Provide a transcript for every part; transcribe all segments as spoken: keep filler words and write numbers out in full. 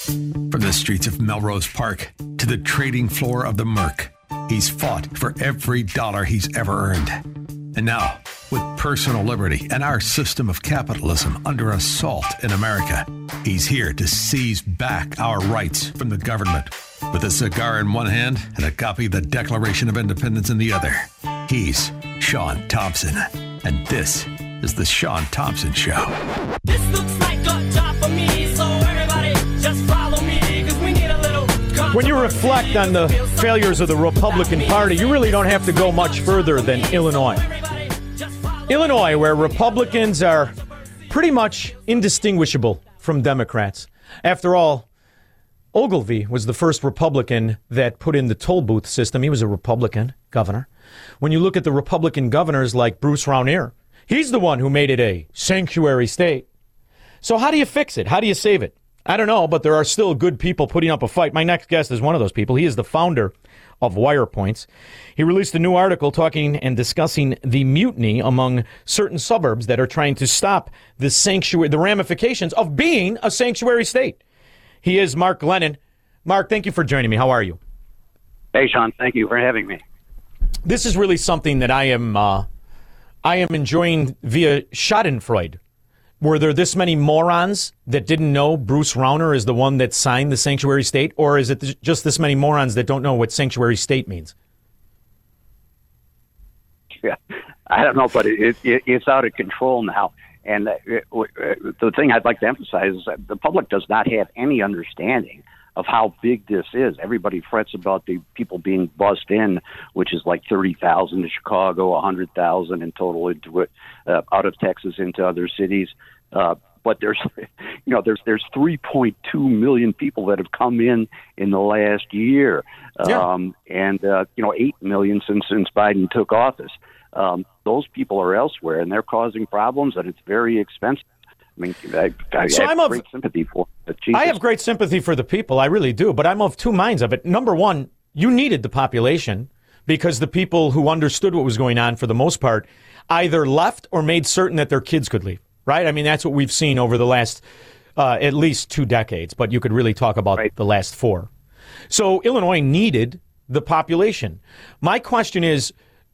From the streets of Melrose Park to the trading floor of the Merc, he's fought for every dollar he's ever earned. And now, with personal liberty and our system of capitalism under assault in America, he's here to seize back our rights from the government. With a cigar in one hand and a copy of the Declaration of Independence in the other, he's Sean Thompson. And this is the Sean Thompson Show. This looks like a job for me, so everybody just follow me, because we need a little... When you reflect on the failures of the Republican Party, you really don't have to go much further than Illinois. Illinois, where Republicans are pretty much indistinguishable from Democrats. After all, Ogilvy was the first Republican that put in the toll booth system. He was a Republican governor. When you look at the Republican governors like Bruce Rauner, he's the one who made it a sanctuary state. So how do you fix it? How do you save it? I don't know, but there are still good people putting up a fight. My next guest is one of those people. He is the founder of WirePoints. He released a new article talking and discussing the mutiny among certain suburbs that are trying to stop the sanctuary, the ramifications of being a sanctuary state. He is Mark Glennon. Mark, thank you for joining me. How are you? Hey, Sean. Thank you for having me. This is really something that I am uh, I am enjoying via Schadenfreude. Were there this many morons that didn't know Bruce Rauner is the one that signed the sanctuary state, or is it th- just this many morons that don't know what sanctuary state means? Yeah, I don't know, but it, it, it's out of control now. And uh, it, uh, the thing I'd like to emphasize is that the public does not have any understanding of how big this is. Everybody frets about the people being bussed in, which is like thirty thousand to Chicago, one hundred thousand in total into it, uh, out of Texas into other cities. Uh, but there's, you know, there's there's three point two million people that have come in in the last year, um, yeah. and uh, you know, eight million since since Biden took office. Um, those people are elsewhere, and they're causing problems, and it's very expensive. I mean, I, I so have I'm of, great sympathy for it. I have great sympathy for the people. I really do. But I'm of two minds of it. Number one, you needed the population because the people who understood what was going on, for the most part, either left or made certain that their kids could leave. Right? I mean, that's what we've seen over the last uh, at least two decades. But you could really talk about right. the last four. So Illinois needed the population. My question is,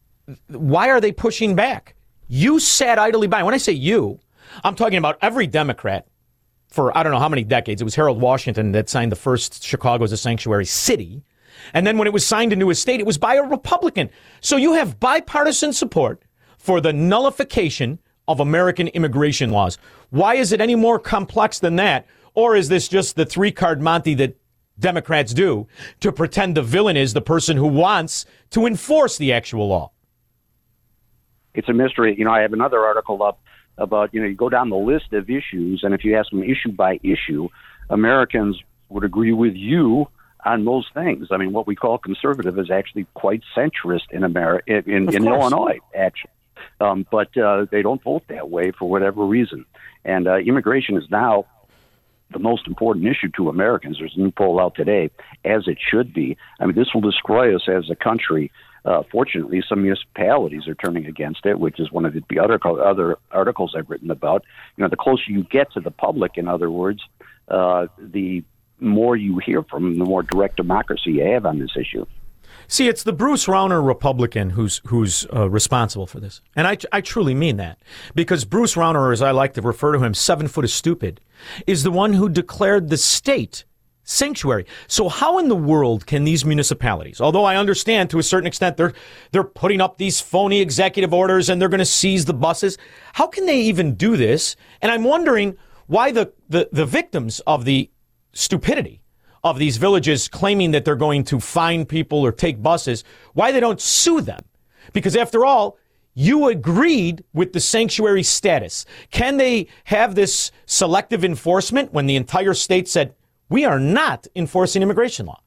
why are they pushing back? You sat idly by. When I say you, I'm talking about every Democrat for I don't know how many decades. It was Harold Washington that signed the first Chicago as a sanctuary city. And then when it was signed into a state, it was by a Republican. So you have bipartisan support for the nullification of American immigration laws. Why is it any more complex than that? Or is this just the three-card Monte that Democrats do to pretend the villain is the person who wants to enforce the actual law? It's a mystery. You know, I have another article up about, you know, you go down the list of issues, and if you ask them issue by issue, Americans would agree with you on those things. I mean, what we call conservative is actually quite centrist in America, in, in Illinois, actually. Um, but uh, they don't vote that way for whatever reason. And uh, immigration is now the most important issue to Americans. There's a new poll out today, as it should be. I mean, this will destroy us as a country. Uh, fortunately, some municipalities are turning against it, which is one of the other other articles I've written about. You know, the closer you get to the public, in other words, uh, the more you hear from them, the more direct democracy you have on this issue. See, it's the Bruce Rauner Republican who's who's uh, responsible for this. And I, I truly mean that. Because Bruce Rauner, as I like to refer to him, seven foot of stupid, is the one who declared the state sanctuary. So how in the world can these municipalities, although I understand to a certain extent they're they're putting up these phony executive orders and they're going to seize the buses, how can they even do this? And I'm wondering why the, the, the victims of the stupidity of these villages claiming that they're going to fine people or take buses, why they don't sue them. Because after all, you agreed with the sanctuary status. Can they have this selective enforcement when the entire state said, we are not enforcing immigration law?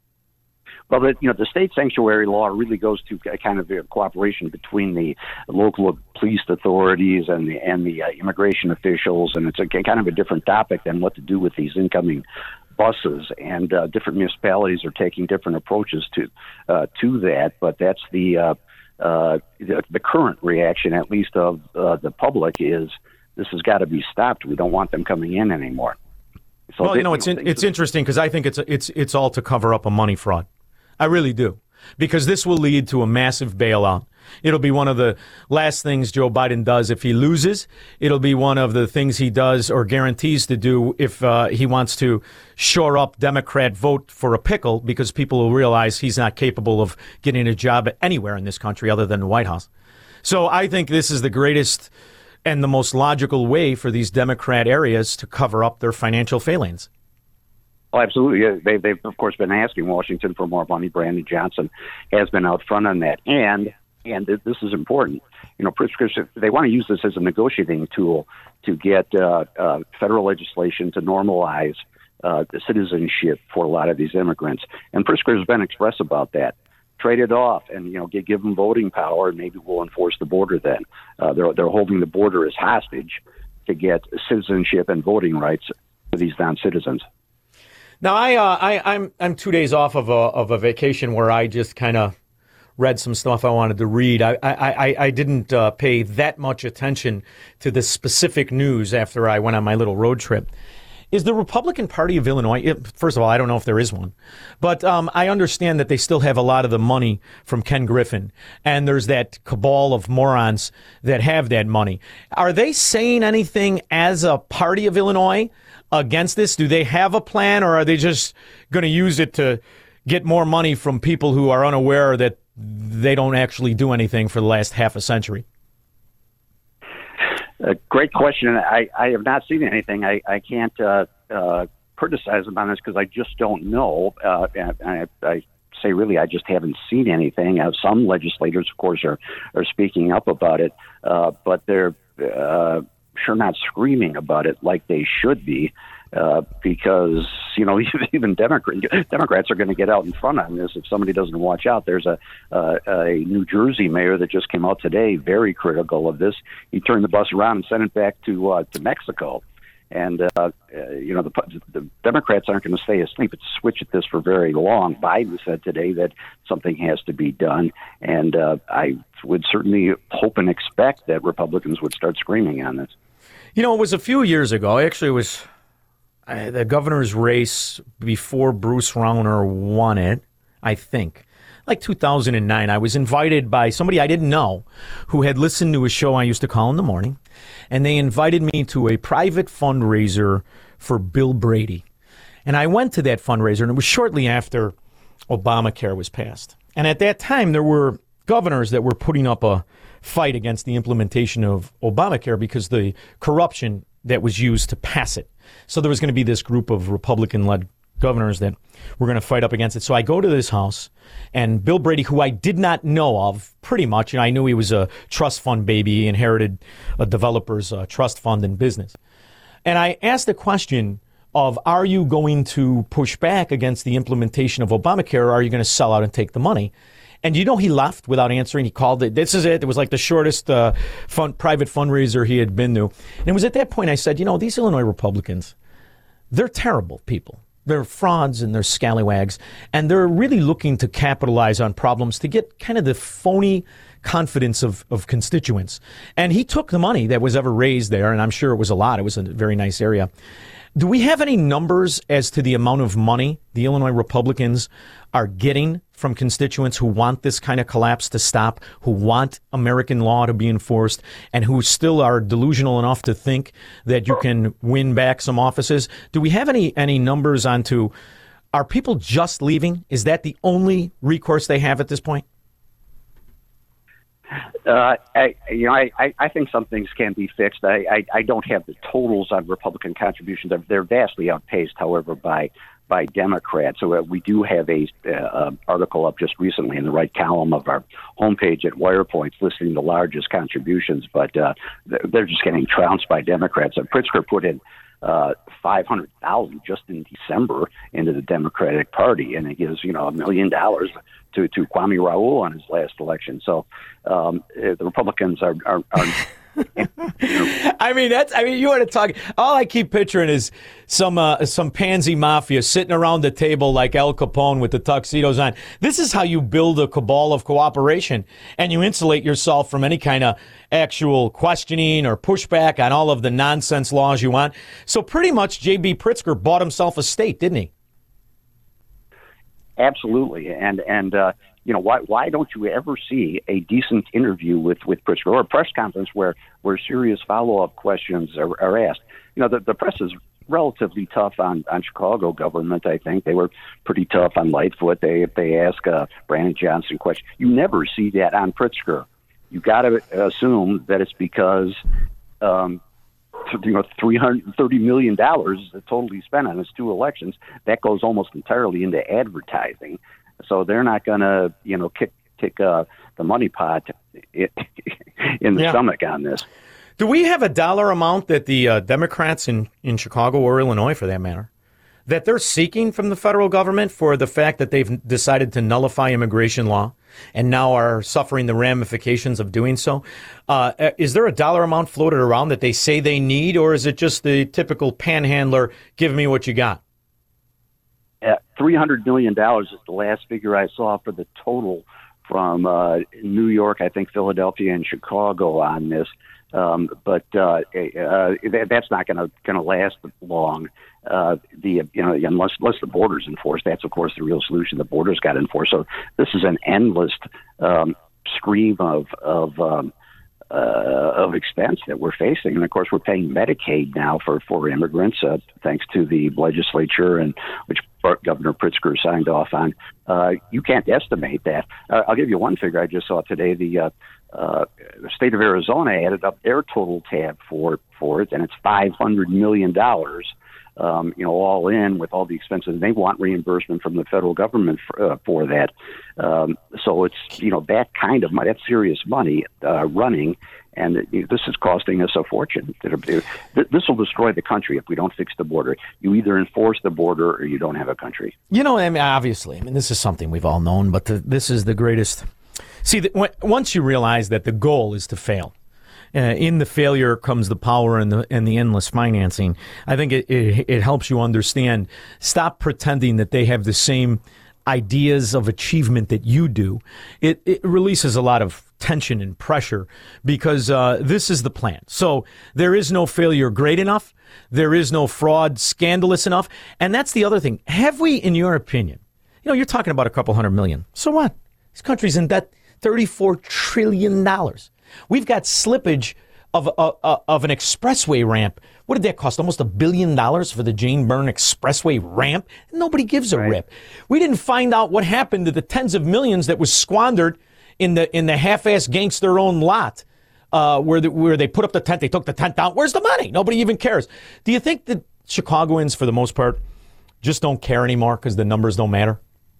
Well, the, you know, the state sanctuary law really goes to a kind of a cooperation between the local police authorities and the and the uh, immigration officials, and it's a kind of a different topic than what to do with these incoming buses. And uh, different municipalities are taking different approaches to uh, to that. But that's the, uh, uh, the the current reaction, at least of uh, the public, is this has got to be stopped. We don't want them coming in anymore. So well, they, you know, it's in, it's interesting because I think it's it's it's all to cover up a money fraud. I really do, because this will lead to a massive bailout. It'll be one of the last things Joe Biden does if he loses. It'll be one of the things he does or guarantees to do if uh, he wants to shore up Democrat vote for a pickle, because people will realize he's not capable of getting a job anywhere in this country other than the White House. So I think this is the greatest and the most logical way for these Democrat areas to cover up their financial failings. Oh, absolutely. Yeah, they, they've, of course, been asking Washington for more money. Brandon Johnson has been out front on that. And and this is important. You know, prescription, they want to use this as a negotiating tool to get uh, uh, federal legislation to normalize uh, the citizenship for a lot of these immigrants. And Pritzker has been express about that. Trade it off and, you know, give, give them voting power, and maybe we'll enforce the border then. Uh, they're, they're holding the border as hostage to get citizenship and voting rights for these non-citizens. Now, I, uh, I, I'm I'm two days off of a of a vacation where I just kind of read some stuff I wanted to read. I I, I, I didn't uh, pay that much attention to the specific news after I went on my little road trip. Is the Republican Party of Illinois, first of all, I don't know if there is one, but um, I understand that they still have a lot of the money from Ken Griffin, and there's that cabal of morons that have that money. Are they saying anything as a party of Illinois against this? Do they have a plan, or are they just going to use it to get more money from people who are unaware that they don't actually do anything for the last half a century? A great question. I, I have not seen anything. I, I can't uh, uh, criticize them on this because I just don't know. Uh, and I, I say really I just haven't seen anything. Uh, some legislators, of course, are, are speaking up about it, uh, but they're uh, sure not screaming about it like they should be. Uh, because, you know, even Democrat, Democrats are going to get out in front on this if somebody doesn't watch out. There's a, uh, a New Jersey mayor that just came out today very critical of this. He turned the bus around and sent it back to uh, to Mexico. And, uh, uh, you know, the, the Democrats aren't going to stay asleep at the switch at this for very long. Biden said today that something has to be done. And uh, I would certainly hope and expect that Republicans would start screaming on this. You know, it was a few years ago. Actually, it was uh, the governor's race before Bruce Rauner won it, I think. Like two thousand nine, I was invited by somebody I didn't know who had listened to a show I used to call in the morning, and they invited me to a private fundraiser for Bill Brady. And I went to that fundraiser, and it was shortly after Obamacare was passed. And at that time, there were governors that were putting up a fight against the implementation of Obamacare because the corruption that was used to pass it. So there was going to be this group of Republican-led governors that were going to fight up against it. So I go to this house, and Bill Brady, who I did not know of pretty much, and I knew he was a trust fund baby. He inherited a developer's uh, trust fund and business. And I asked the question of, are you going to push back against the implementation of Obamacare, or are you going to sell out and take the money? And you know, he left without answering. He called it. This is it. It was like the shortest uh, fun, private fundraiser he had been to. And it was at that point I said, you know, these Illinois Republicans, they're terrible people. They're frauds and they're scallywags, and they're really looking to capitalize on problems to get kind of the phony confidence of, of constituents. And he took the money that was ever raised there, and I'm sure it was a lot. It was a very nice area. Do we have any numbers as to the amount of money the Illinois Republicans are getting from constituents who want this kind of collapse to stop, who want American law to be enforced, and who still are delusional enough to think that you can win back some offices? Do we have any any numbers onto, are people just leaving? Is that the only recourse they have at this point? Uh, I, you know, I, I think some things can be fixed. I, I, I don't have the totals on Republican contributions. They're, they're vastly outpaced, however, by by Democrats. So uh, we do have a uh, article up just recently in the right column of our homepage at WirePoints listing the largest contributions, but uh, they're just getting trounced by Democrats. Uh, Pritzker put in uh, five hundred thousand just in December into the Democratic Party, and it gives, you know, a million dollars to, to Kwame Raoul on his last election. So um, the Republicans are, are, are I mean, that's. I mean, you want to talk. All I keep picturing is some uh, some pansy mafia sitting around the table like Al Capone with the tuxedos on. This is how you build a cabal of cooperation, and you insulate yourself from any kind of actual questioning or pushback on all of the nonsense laws you want. So pretty much, J B. Pritzker bought himself a state, didn't he? Absolutely, and and uh, you know why why don't you ever see a decent interview with with Pritzker or a press conference where where serious follow up questions are, are asked? You know the the press is relatively tough on on Chicago government. I think they were pretty tough on Lightfoot. They if they ask uh, Brandon Johnson questions, you never see that on Pritzker. You got to assume that it's because. Um, You know, three hundred thirty million dollars totally spent on his two elections. That goes almost entirely into advertising. So they're not going to, you know, kick, kick uh, the money pot in the yeah. stomach on this. Do we have a dollar amount that the uh, Democrats in, in Chicago or Illinois, for that matter, that they're seeking from the federal government for the fact that they've decided to nullify immigration law and now are suffering the ramifications of doing so? Uh, is there a dollar amount floated around that they say they need, or is it just the typical panhandler, give me what you got? Uh, three hundred million dollars is the last figure I saw for the total from uh, New York, I think Philadelphia and Chicago on this. Um, but uh, uh, that's not going to going to last long. Uh, the you know unless unless the border's enforced, that's of course the real solution. The border's got enforced. So this is an endless um, stream of of um, uh, of expense that we're facing, and of course we're paying Medicaid now for for immigrants, uh, thanks to the legislature and which Governor Pritzker signed off on. Uh, you can't estimate that. Uh, I'll give you one figure I just saw today. The uh, Uh, the state of Arizona added up their total tab for for it, and it's five hundred million dollars. Um, you know, all in with all the expenses. They want reimbursement from the federal government for, uh, for that. Um, so it's you know that kind of money, that's serious money uh, running, and it, this is costing us a fortune. This will destroy the country if we don't fix the border. You either enforce the border or you don't have a country. You know, I mean, obviously, I mean, this is something we've all known, but the, this is the greatest. See, the, when, once you realize that the goal is to fail, uh, in the failure comes the power and the and the endless financing. I think it, it it helps you understand. Stop pretending that they have the same ideas of achievement that you do. It it releases a lot of tension and pressure because uh, this is the plan. So there is no failure great enough. There is no fraud scandalous enough. And that's the other thing. Have we, in your opinion, you know, you're talking about a couple hundred million. So what? This country's in debt. thirty-four trillion dollars. We've got slippage of uh, uh, of an expressway ramp. What did that cost? Almost a billion dollars for the Jane Byrne Expressway ramp? Nobody gives a right. rip. We didn't find out what happened to the tens of millions that was squandered in the in the half-ass gangster-owned lot uh, where, the, where they put up the tent. They took the tent down. Where's the money? Nobody even cares. Do you think that Chicagoans, for the most part, just don't care anymore because the numbers don't matter?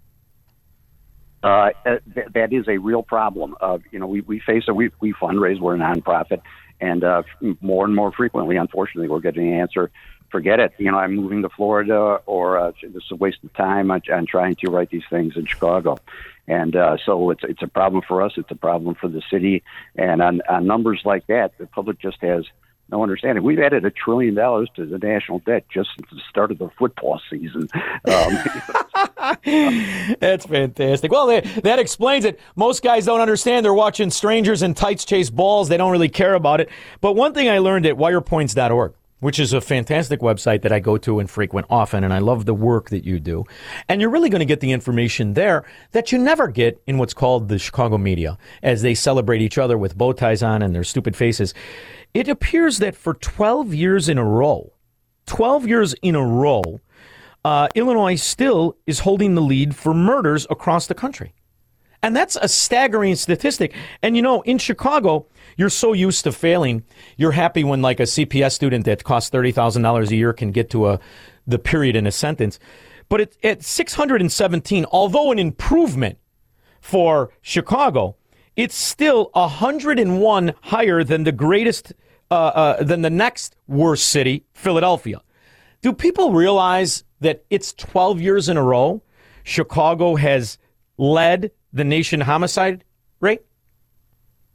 Uh, th- that is a real problem. Uh, you know, we, we face it. We, we fundraise. We're a nonprofit. And uh, more and more frequently, unfortunately, we're getting the answer, forget it. You know, I'm moving to Florida, or uh, this is a waste of time on, on trying to write these things in Chicago. And uh, so it's it's a problem for us. It's a problem for the city. And on, on numbers like that, the public just has no understanding. We've added a trillion dollars to the national debt just since the start of the football season. Um, That's fantastic. Well, that, that explains it. Most guys don't understand. They're watching strangers in tights chase balls. They don't really care about it. But one thing I learned at wire points dot org, which is a fantastic website that I go to and frequent often, and I love the work that you do. And you're really going to get the information there that you never get in what's called the Chicago media, as they celebrate each other with bow ties on and their stupid faces. It appears that for twelve years in a row, twelve years in a row, uh, Illinois still is holding the lead for murders across the country. And that's a staggering statistic. And, you know, in Chicago, you're so used to failing. You're happy when, like, a C P S student that costs thirty thousand dollars a year can get to a the period in a sentence. But it, at six hundred seventeen, although an improvement for Chicago, it's still one hundred one higher than the greatest, uh, uh, than the next worst city, Philadelphia. Do people realize that it's twelve years in a row Chicago has led the nation homicide rate?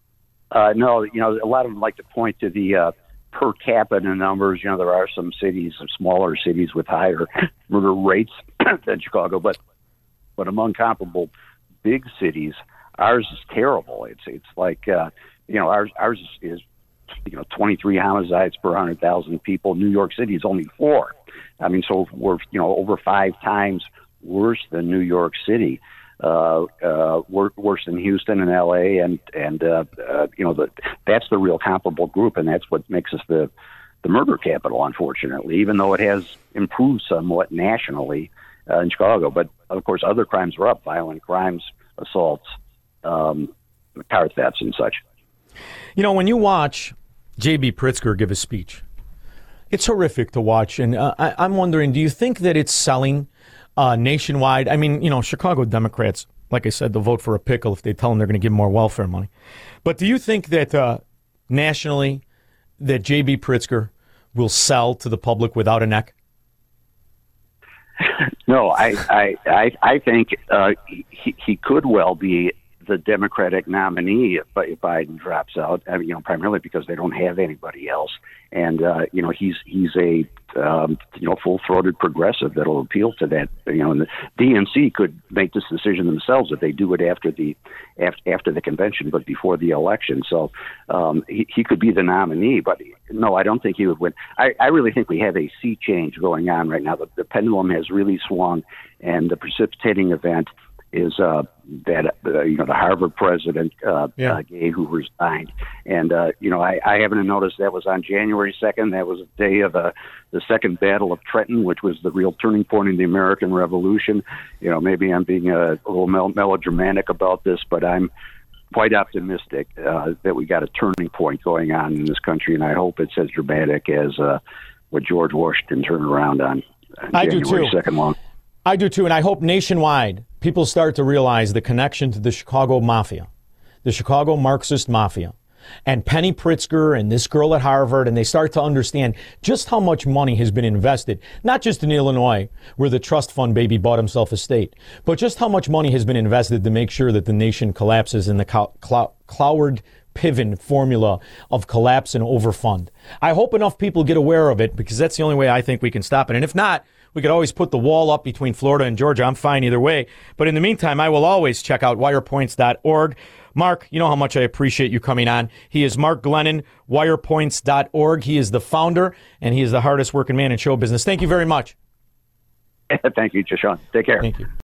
Uh, no, you know, a lot of them like to point to the uh, per capita numbers. You know, there are some cities, smaller cities with higher murder rates than Chicago, but but among comparable big cities, ours is terrible. It's it's like uh, you know, ours ours is you know twenty-three homicides per one hundred thousand people. New York City is only four. I mean, so we're you know over five times worse than New York City. Uh, uh, worse than Houston and L A, and and uh, uh, you know the, that's the real comparable group, and that's what makes us the the murder capital. Unfortunately, even though it has improved somewhat nationally uh, in Chicago, but of course other crimes are up: violent crimes, assaults, um, car thefts, and such. You know, when you watch J B. Pritzker give a speech, it's horrific to watch, and uh, I, I'm wondering, do you think that it's selling? Uh, nationwide? I mean, you know, Chicago Democrats, like I said, they'll vote for a pickle if they tell them they're going to give more welfare money. But do you think that uh, nationally that J B. Pritzker will sell to the public without a neck? No, I I, I, I think uh, he, he could well be the Democratic nominee if, if Biden drops out. I mean, you know, primarily because they don't have anybody else, and uh, you know, he's he's a um, you know full-throated progressive that'll appeal to that. You know, and the D N C could make this decision themselves if they do it after the after, after the convention, but before the election. So um, he, he could be the nominee, but no, I don't think he would win. I, I really think we have a sea change going on right now. The, the pendulum has really swung, and the precipitating event is uh, that uh, you know the Harvard president uh, yeah. uh, Gay, who resigned, and uh, you know I, I happen to notice that was on January second. That was the day of uh, the Second Battle of Trenton, which was the real turning point in the American Revolution. You know, maybe I'm being a, a little mel- melodramatic about this, but I'm quite optimistic uh, that we got a turning point going on in this country, and I hope it's as dramatic as uh, what George Washington turned around on, on I January do too. second long. I do too, and I hope nationwide people start to realize the connection to the Chicago Mafia, the Chicago Marxist Mafia, and Penny Pritzker and this girl at Harvard, and they start to understand just how much money has been invested, not just in Illinois, where the trust fund baby bought himself a state, but just how much money has been invested to make sure that the nation collapses in the Clow- Clow- Cloward Piven formula of collapse and overfund. I hope enough people get aware of it, because that's the only way I think we can stop it. And if not, we could always put the wall up between Florida and Georgia. I'm fine either way. But in the meantime, I will always check out wire points dot org. Mark, you know how much I appreciate you coming on. He is Mark Glennon, wire points dot org. He is the founder, and he is the hardest working man in show business. Thank you very much. Thank you, Jashon. Take care. Thank you.